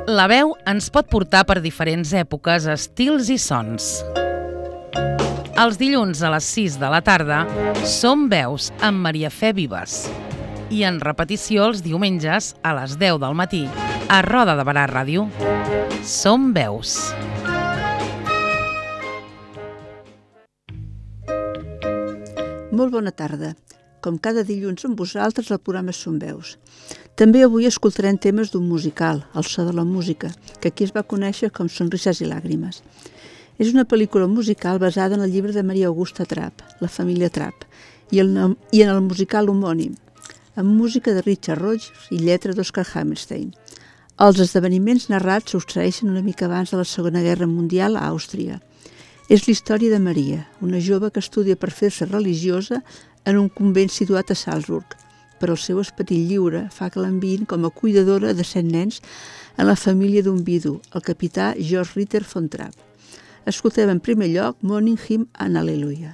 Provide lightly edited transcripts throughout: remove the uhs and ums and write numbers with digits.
La veu ens pot portar per diferents èpoques, estils i sons. Els dilluns a les 6 de la tarda, Som Veus amb Maria Fe Vives. I en repetició els diumenges a les 10 del matí a Roda de Barà Ràdio. Som Veus. Molt bona tarda. Com cada dilluns amb vosaltres, el programa Som Veus. També avui escoltarem temes d'un musical, El so de la música, que aquí es va conèixer com Sonrises i làgrimes. És una pel·lícula musical basada en el llibre de Maria Augusta Trapp, La família Trapp, i en el musical homònim, amb música de Richard Rodgers i lletra d'Oscar Hammerstein. Els esdeveniments narrats succeeixen una mica abans de la Segona Guerra Mundial a Àustria. És la història de Maria, una jove que estudia per fer-se religiosa en un convent situat a Salzburg, però el seu esperit lliure fa que l'enviïn com a cuidadora de 7 nens en la família d'un vidu, el capità Georg Ritter von Trapp. Escoltem en primer lloc Morning Hymn and Alleluia.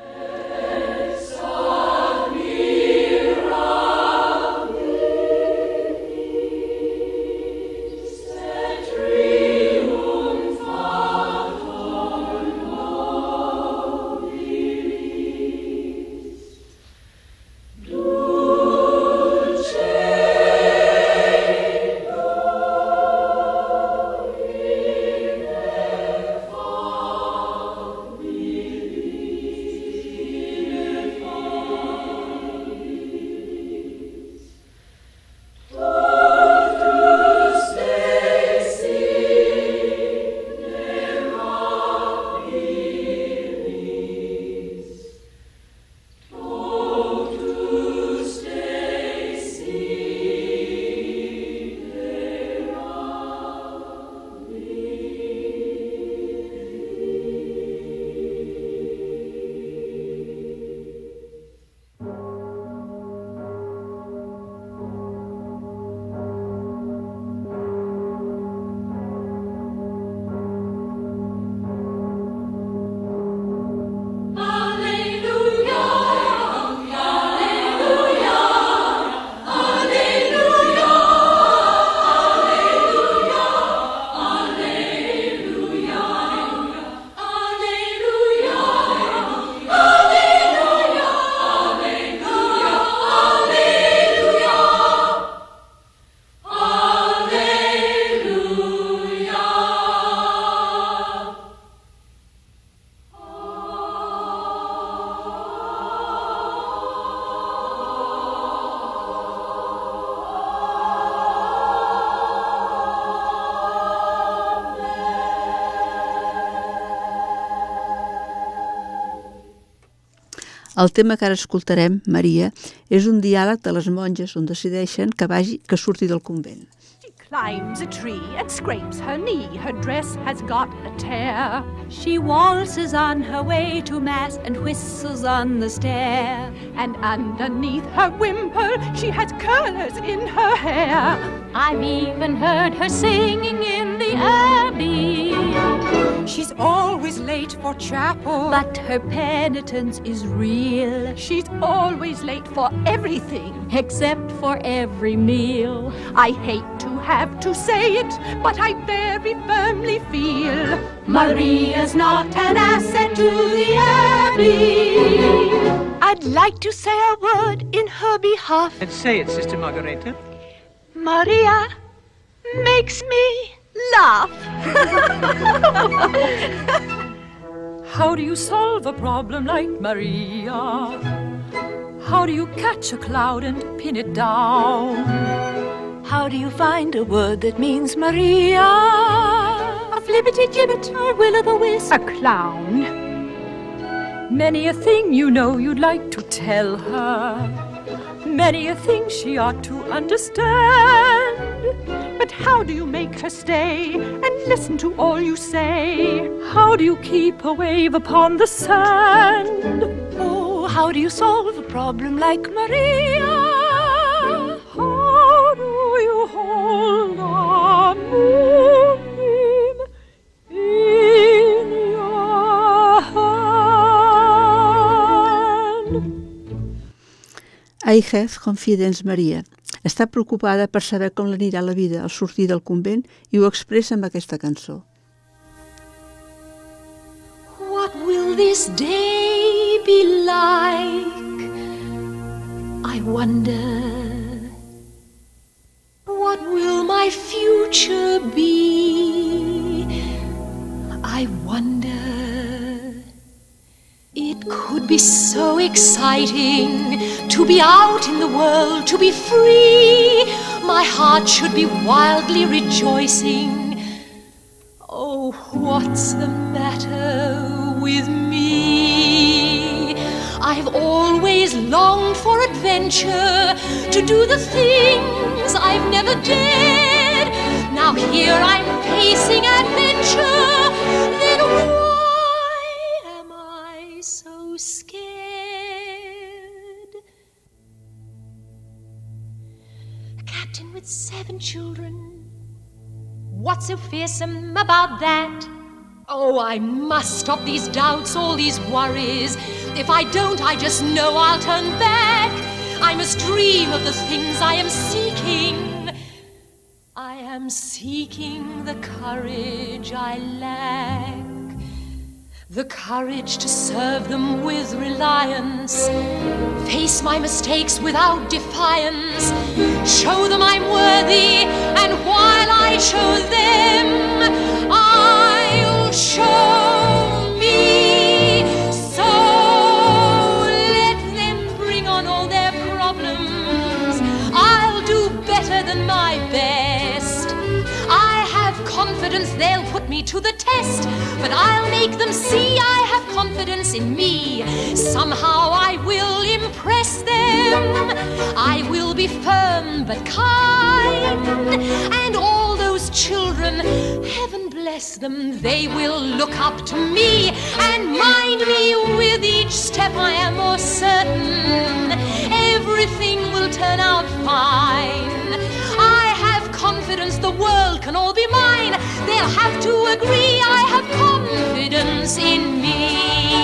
El tema que ara escoltarem, Maria, és un diàleg de les monges on decideixen que surti del convent. She climbs a tree and scrapes her knee. Her dress has got a tear. She waltzes on her way to mass and whistles on the stair. And underneath her wimple she has curlers in her hair. I've even heard her singing in the abbey. She's always late for chapel, But her penitence is real, she's always late for everything. except for every meal. I hate to have to say it, but I very firmly feel Maria's not an asset to the abbey. I'd like to say a word in her behalf. And say it, Sister Margareta. Maria makes me laugh. How do you solve a problem like Maria? How do you catch a cloud and pin it down? How do you find a word that means Maria? A flibbity-gibbet, A will-o'-the-wisp. a clown. Many a thing you know you'd like to tell her. Many a thing she ought to understand. But how do you make her stay and listen to all you say? How do you keep a wave upon the sand? Oh, how do you solve a problem like Maria? How do you hold a moonbeam in your hand? I have confidence, Maria. Està preocupada per saber com l'anirà la vida al sortir del convent i ho expressa amb aquesta cançó. What will this day be like? I wonder. What will my future be? I wonder. It could be so exciting to be out in the world, to be free. My heart should be wildly rejoicing. Oh, what's the matter with me? I've always longed for adventure, to do the things I've never dared. Now here I'm facing adventure. Then why am I so scared? A captain with 7 children. What's so fearsome about that? Oh, I must stop these doubts, all these worries. If I don't, I just know I'll turn back. I must dream of the things I am seeking. I am seeking the courage I lack. The courage to serve them with reliance. Face my mistakes without defiance. Show them I'm worthy, and while I show them, I'll show me. So let them bring on all their problems. I'll do better than my best. I have confidence they'll put me to the test, but I'll make them see I have confidence in me. Somehow I will impress them. I will be firm but kind, and all those children, heaven bless them, they will look up to me and mind me. With each step I am more certain everything will turn out fine. I have confidence the world can all be mine. They'll have to agree I have confidence in me.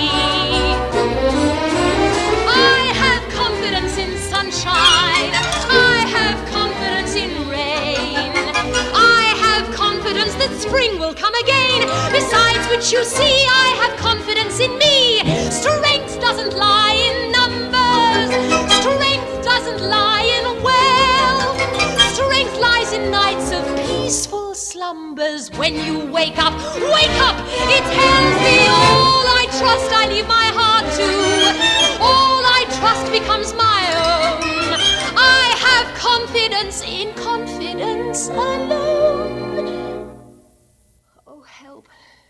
I have confidence in sunshine. I have confidence in rain. I have confidence that spring will come again. Besides which, you see, I have confidence in me. Strength doesn't lie in numbers. Strength doesn't lie in wealth. Strength lies in nights of peaceful slumbers. When you wake up, it tells me all I trust I leave my heart to. All I trust becomes my own. I have confidence in confidence alone. Oh, help.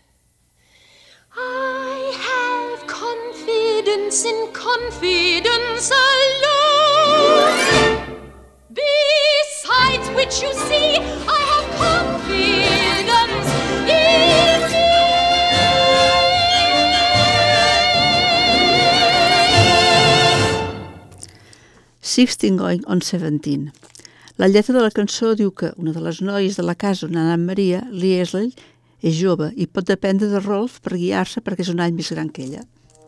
I have confidence in confidence alone. Besides which, you see, I have confidence in me. 16 going on 17. La lletra de la cançó diu que una de les noies de la casa on ha anat Maria, Liesley, és jove i pot dependre de Rolf per guiar-se perquè és un any més gran que ella.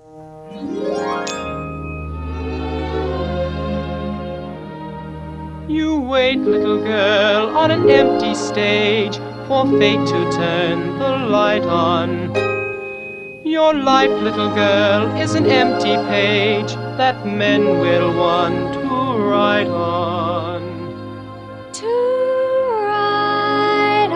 You wait, little girl, on an empty stage for fate to turn the light on. Your life, little girl, is an empty page that men will want to write on. To ride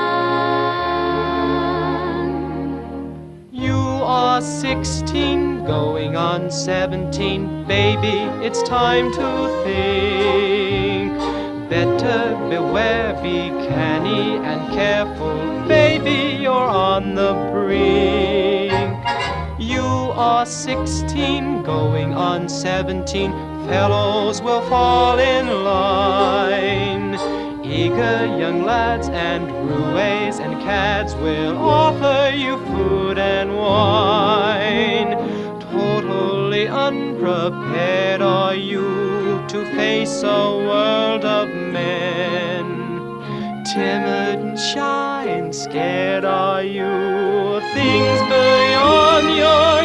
on. You are 16, going on 17. Baby, it's time to think. Better beware, be canny and careful. Baby, you're on the brink. You are 16, going on 17. Fellows will fall in line. Eager young lads and roués and cads will offer you food and wine. Totally unprepared are you to face a world of men. Timid and shy and scared are you, things beyond your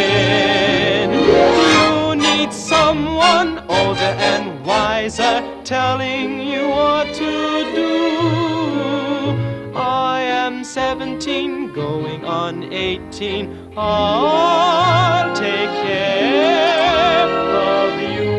ken. You need someone older and wiser, telling you what to do. I am 17, going on 18. I'll take care of you.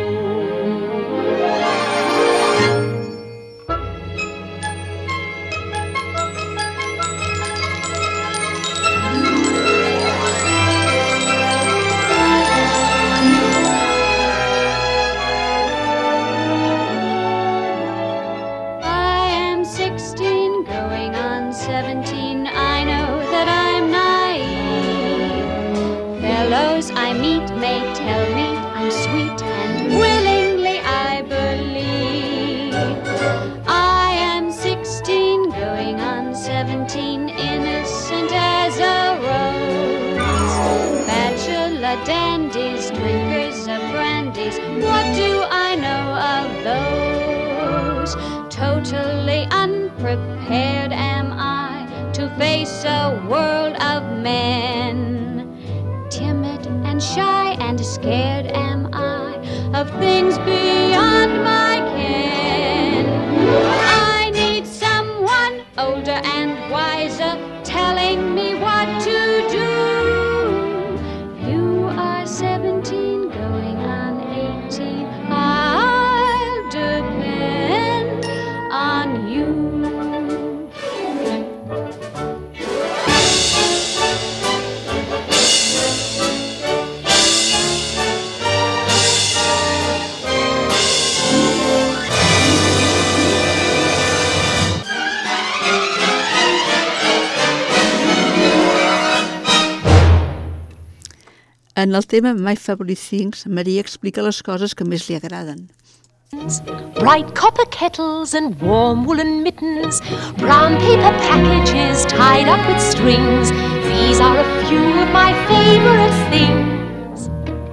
I meet may tell me I'm sweet, and willingly I believe. I am 16, going on 17, innocent as a rose. Bachelor dandies, drinkers of brandies, what do I know of those? Totally unprepared am I to face a world of men. Timid and shy and scared am I of things beyond my ken. I need someone older and wiser telling me what to do. You are 17, going on 18. I'll depend on you. En el tema My Favorite Things, Maria explica les coses que més li agraden. Bright copper kettles and warm woolen mittens, brown paper packages tied up with strings. These are a few of my favorite things.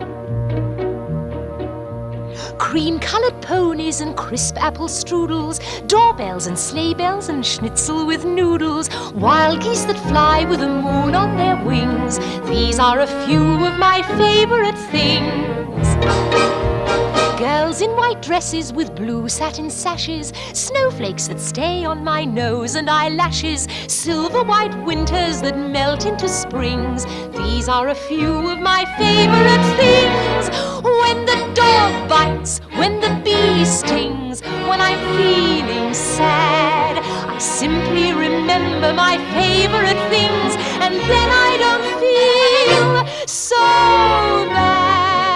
Cream-colored ponies and crisp apple strudels, doorbells and sleigh bells and schnitzel with noodles, wild geese that fly with the moon on their wings. These are a few of my favorite things. Girls in white dresses with blue satin sashes, snowflakes that stay on my nose and eyelashes, silver white winters that melt into springs. These are a few of my favorite things. When the dog bites, when the bee stings, when I'm feeling sad, I simply remember my favorite things, and then I don't feel so bad.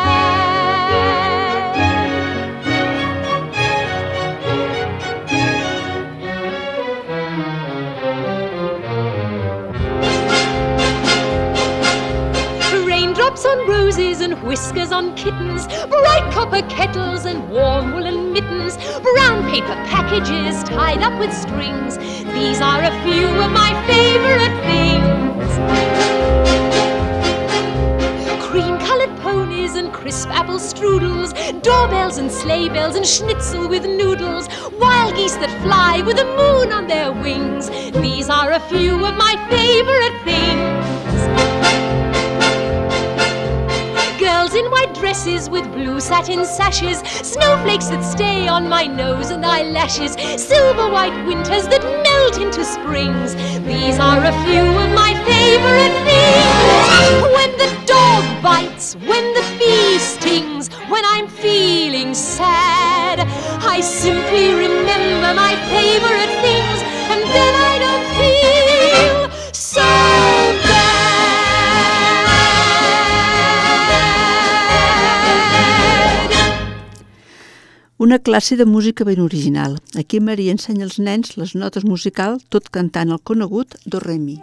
Raindrops on roses and whiskers on kittens, bright copper kettles and warm woolen mittens, brown paper packages tied up with strings. These are a few of my favorite things. Cream-colored ponies and crisp apple strudels, doorbells and sleigh bells and schnitzel with noodles, wild geese that fly with the moon on their wings. These are a few of my favorite things. Girls in white dresses with blue satin sashes, snowflakes that stay on my nose and eyelashes, silver white winters that melt into springs. These are a few of my favorite things. When the dog bites, when the bee stings, when I'm feeling sad, I simply remember my favorite things, and then I don't feel so bad. Una classe de música ben original. Aquí Maria ensenya als nens les notes musicals, tot cantant el conegut Do Re Mi.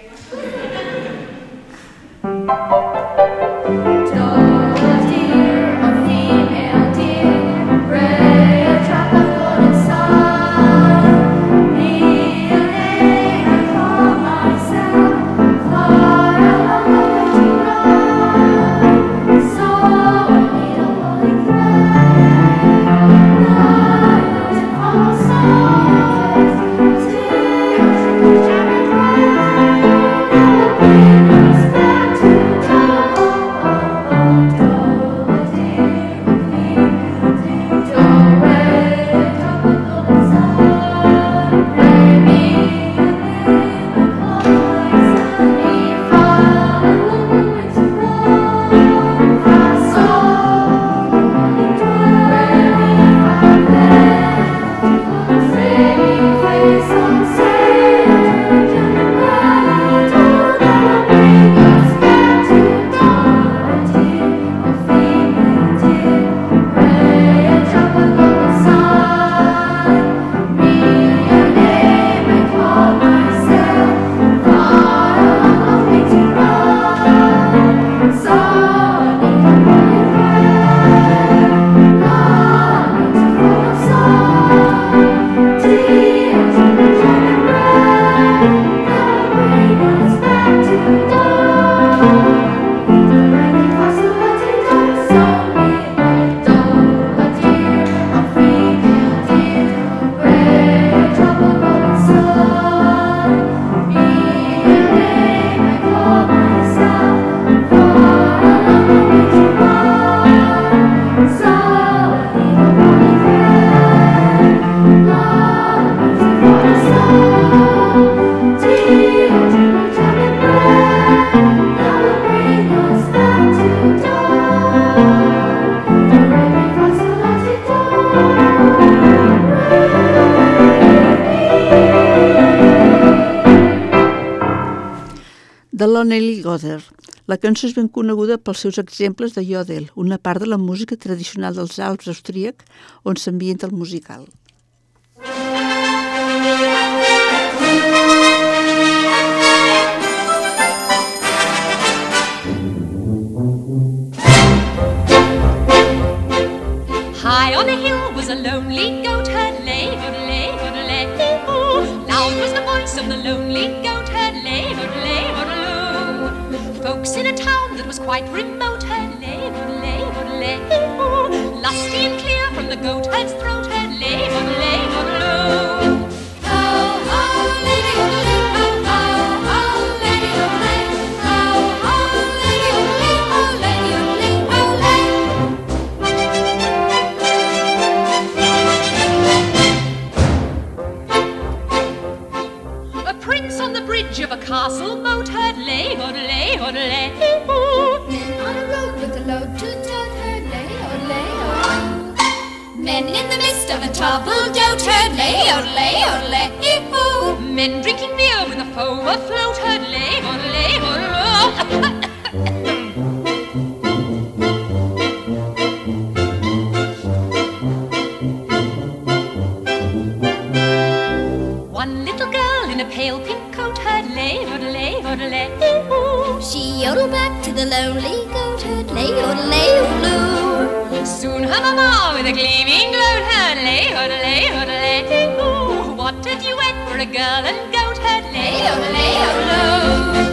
Do, dear. de Lonely Goddard. La cançó és ben coneguda pels seus exemples de yodel, una part de la música tradicional dels Alps austríac on s'ambienta el musical. High on a hill was a lonely goat herd, lay, lay, lay, ooh. Loud was the voice of the lonely goat herd, lay, lay, lay. Folks in a town that was quite remote, herd, lay, lay, lay, ooh. Lusty and clear from the goat herd's throat, herd, lay, lay, lay. Of a castle moat herd, lay, lay, lay, ooh. Men on a road with a load to tote herd, lay, lay, ooh. Men in the midst of a toppled goat herd, lay, lay, ooh. Men drinking beer with a foam afloat herd, lay, lay, lay. One little girl in a pale pink coat herd, lay, lay, lay, ooh. She yodeled back to the lonely goat herd, lay, lay, loo. Soon her mama with a gleaming gloat herd, lay, lay, ooh. What did you wet for a girl and goat herd, lay, lay, loo.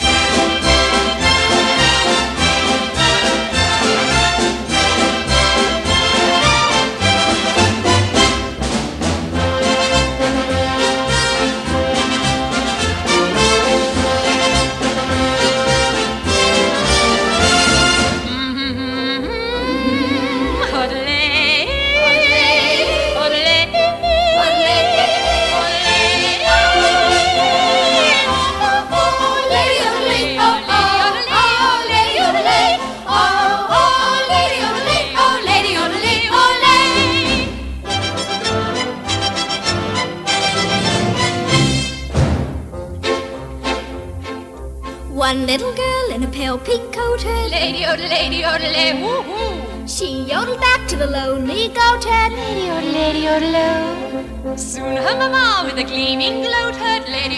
One little girl in a pale pink coat herd, Lady, woo-hoo. She yodeled back to the lonely goat herd, Lady, soon her mama with a gleaming gloat herd, lady,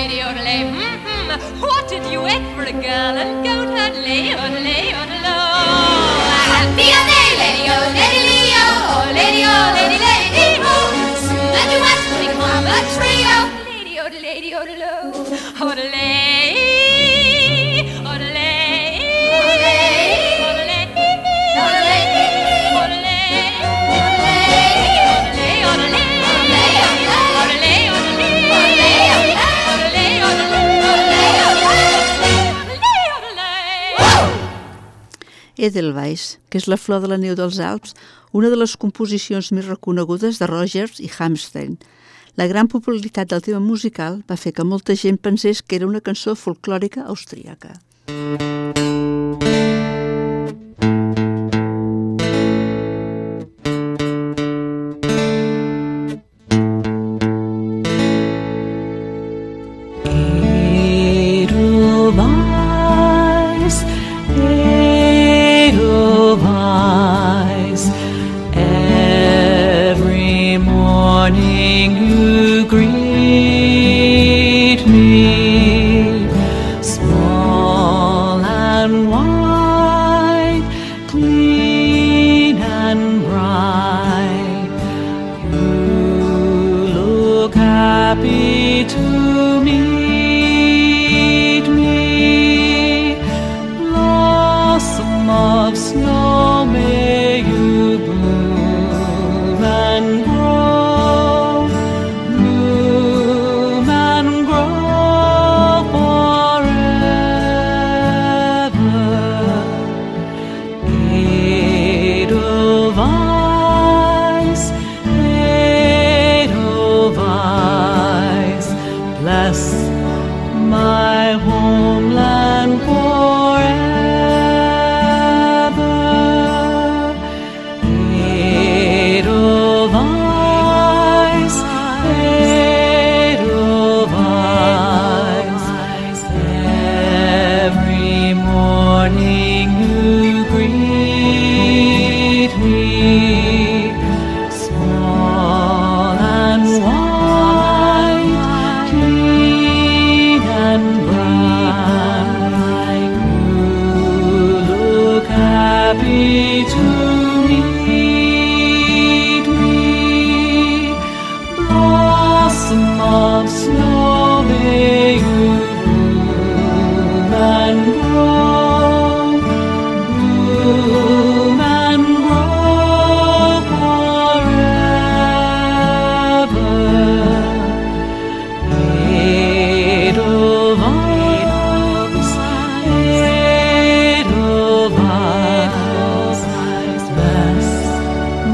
What did you wet for a girl and goat herd, lady, Happy a day, lady, lady, ho. Soon a duet will become a trio, lady, Edelweiss, que és la flor de la neu dels Alps, una de les composicions més reconegudes de Rogers i Hammerstein. La gran popularitat del tema musical va fer que molta gent pensés que era una cançó folclòrica austríaca. Edelweiss, every morning you greet me, small and white, clean and bright. You look happy to meet me, blossom of snow, may you bloom and grow. Blue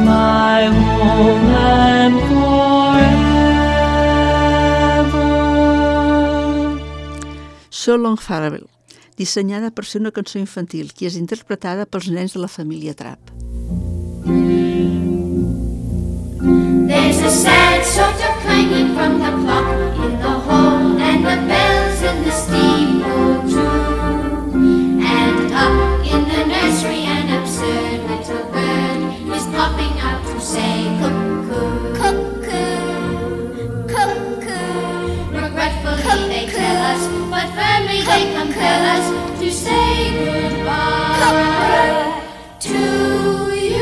my homeland forever. So Long Farewell, dissenyada per ser una cançó infantil que és interpretada pels nens de la família Trapp. There's a sad sort of clanging from the clock in the hall, and the bells in the steeple too. And up in the nursery an absurd little bird is popping out to say cuckoo, cuckoo, cuckoo. Regretfully they tell us, but firmly they compel us to say goodbye to you.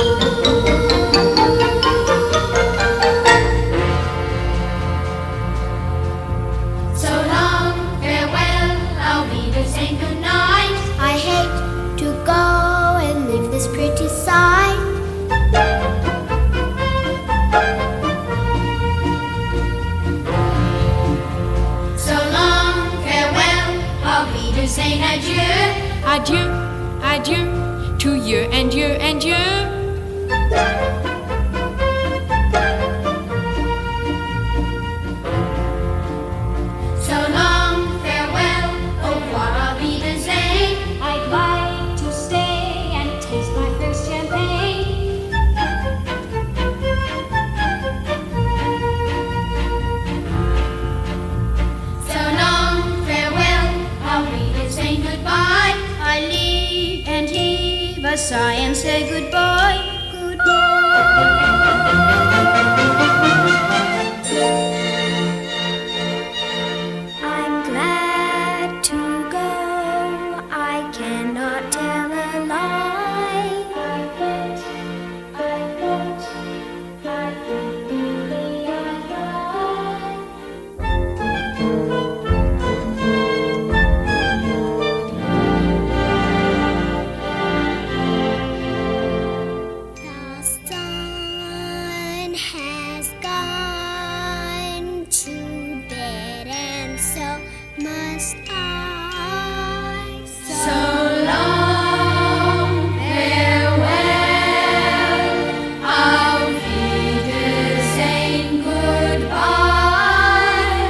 Saying adieu, Adieu, adieu to you and you and you. So long, farewell, au revoir, auf Wiedersehen. I'd like to stay and taste my first champagne. So long, farewell, auf Wiedersehen, goodbye. I leave and heave a sigh and say goodbye, I'm glad to go. I cannot tell a lie. I think really The sun has gone to bed, and so must I. So long, farewell, auf Wiedersehen, goodbye,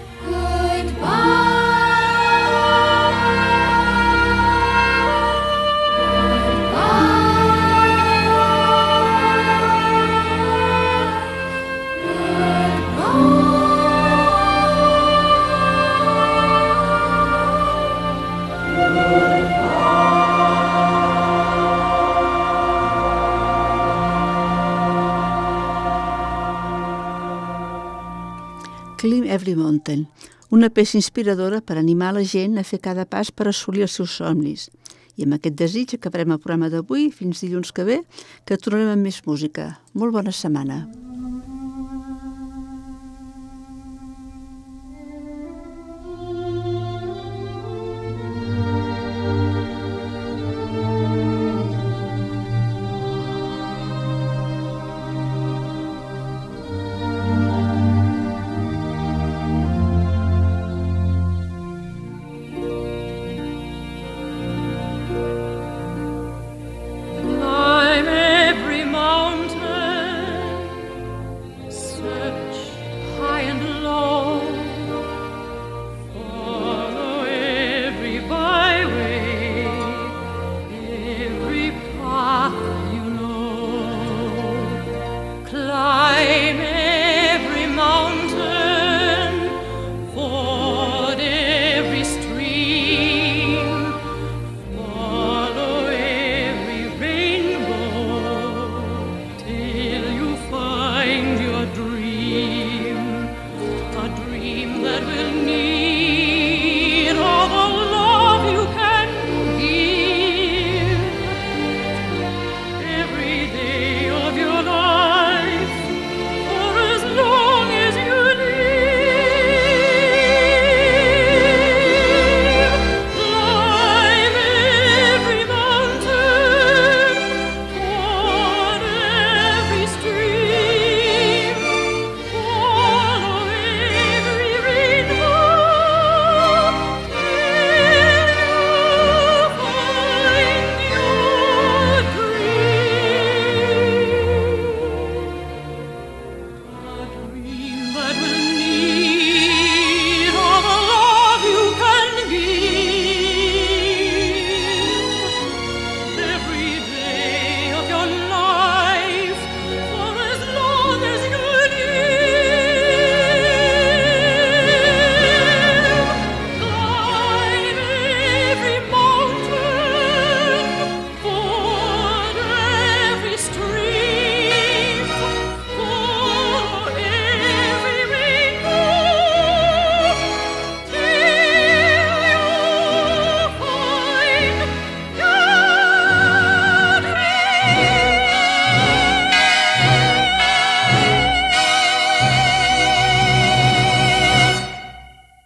Climb Every Mountain, una peça inspiradora per animar la gent a fer cada pas per assolir els seus somnis. I amb aquest desig acabarem el programa d'avui. Fins dilluns que ve, que tornarem amb més música. Molt bona setmana.